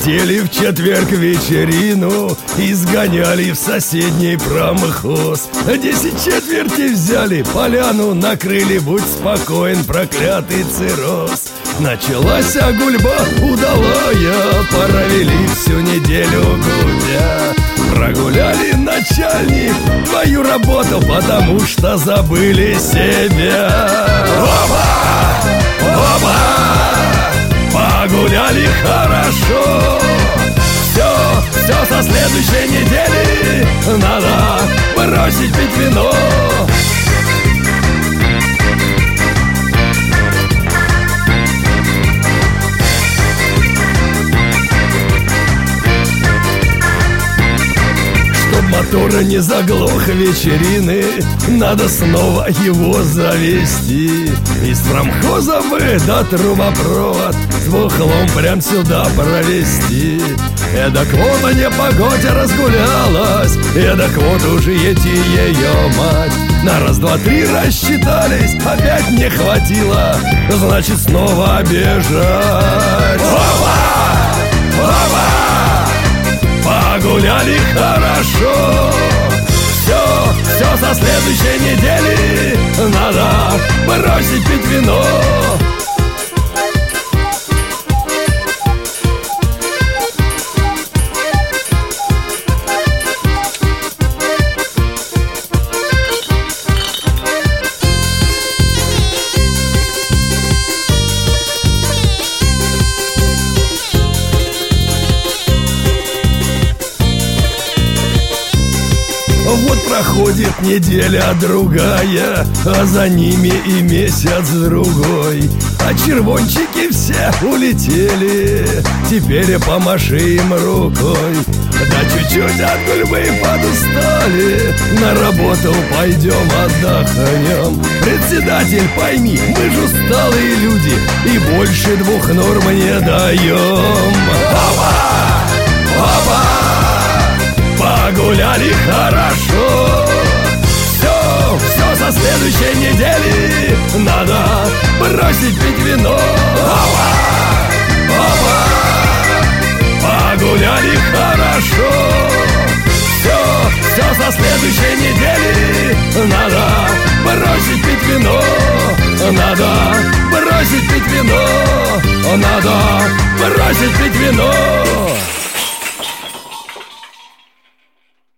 Хотели в четверг вечерину и сгоняли в соседний промхоз. 10 четверти взяли, поляну накрыли, будь спокоен, проклятый цирроз. Началась гульба удалая, провели всю неделю гуля. Прогуляли начальник твою работу, потому что забыли себя. Опа! Опа! Погуляли хорошо. Все со следующей недели надо бросить пить вино. Мотора не заглох вечерины, надо снова его завести. Из промхоза бы до трубопровод с бухлом прям сюда провести. Эдак вот о непогоде разгулялась, эдак вот уже ети ее мать. На раз, два, три рассчитались, опять не хватило, значит снова бежать. Опа! Опа! Погуляли хорошо. Все со следующей недели надо бросить пить вино. Вот проходит неделя другая, а за ними и месяц другой. А червончики все улетели, теперь помаши им рукой. Да чуть-чуть от гульбы подустали, на работу пойдем отдохнем. Председатель, пойми, мы же усталые люди и больше 2 норм не даем. Опа! Опа! Погуляли хорошо. Все со следующей недели надо бросить пить вино. Опа! Опа! Погуляли хорошо. Все со следующей недели надо бросить пить вино. Надо бросить пить вино. Надо бросить пить вино.